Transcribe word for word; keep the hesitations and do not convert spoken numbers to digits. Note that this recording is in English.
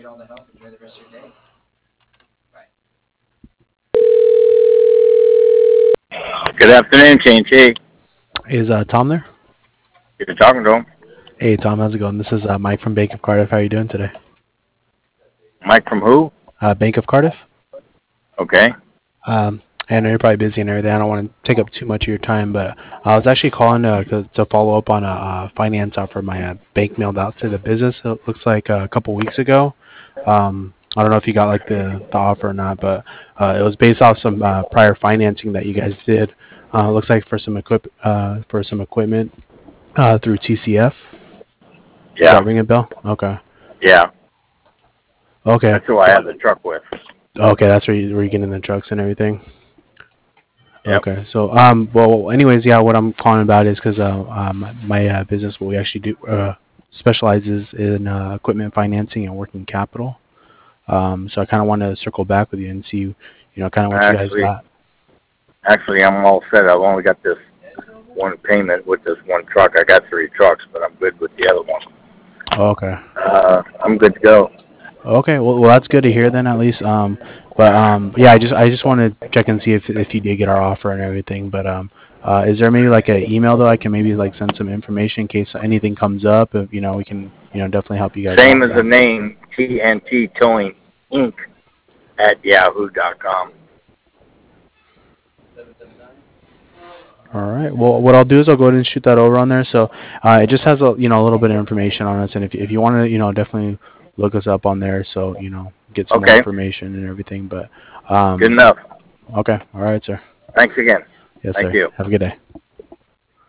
all the help. Enjoy the rest of your day. Bye. Good afternoon, T N T. Is uh, Tom there? You're talking to him. Hey, Tom, how's it going? This is uh, Mike from Bank of Cardiff. How are you doing today? Mike from who? Uh, Bank of Cardiff. Okay. Um, I know you're probably busy and everything. I don't want to take up too much of your time, but I was actually calling uh, to, to follow up on a uh, finance offer my uh, bank mailed out to the business. It looks like uh, a couple weeks ago. Um, I don't know if you got like the, the offer or not, but uh, it was based off some uh, prior financing that you guys did. Uh, it looks like for some equip uh, for some equipment uh, through T C F. Does Yeah. that ring a bell? Okay. Yeah. Okay. That's who I have the truck with. Okay, that's where, you, where you're getting the trucks and everything. Yep. Okay, so um, well, anyways, yeah, what I'm calling about is because uh, um, my uh, business, what we actually do, uh, specializes in uh, equipment financing and working capital. Um, so I kind of want to circle back with you and see, you know, kind of what you guys Actually, got. actually, I'm all set. I've only got this one payment with this one truck. I got three trucks, but I'm good with the other one. Oh, okay. Uh, I'm good to go. Okay, well, well, that's good to hear then at least. Um, but um, yeah, I just I just want to check and see if if you did get our offer and everything. But um, uh, is there maybe like an email though I can maybe like send some information in case anything comes up? If you know we can you know definitely help you guys Same out. as the name, T N T Towing Inc at yahoo dot com. All right. Well, what I'll do is I'll go ahead and shoot that over on there. So uh, it just has a you know a little bit of information on us, and if if you want to you know definitely look us up on there, so you know get some more Okay. information and everything. But um, Good enough. okay. All right, sir. Thanks again. Yes, Thank sir. you. Have a good day.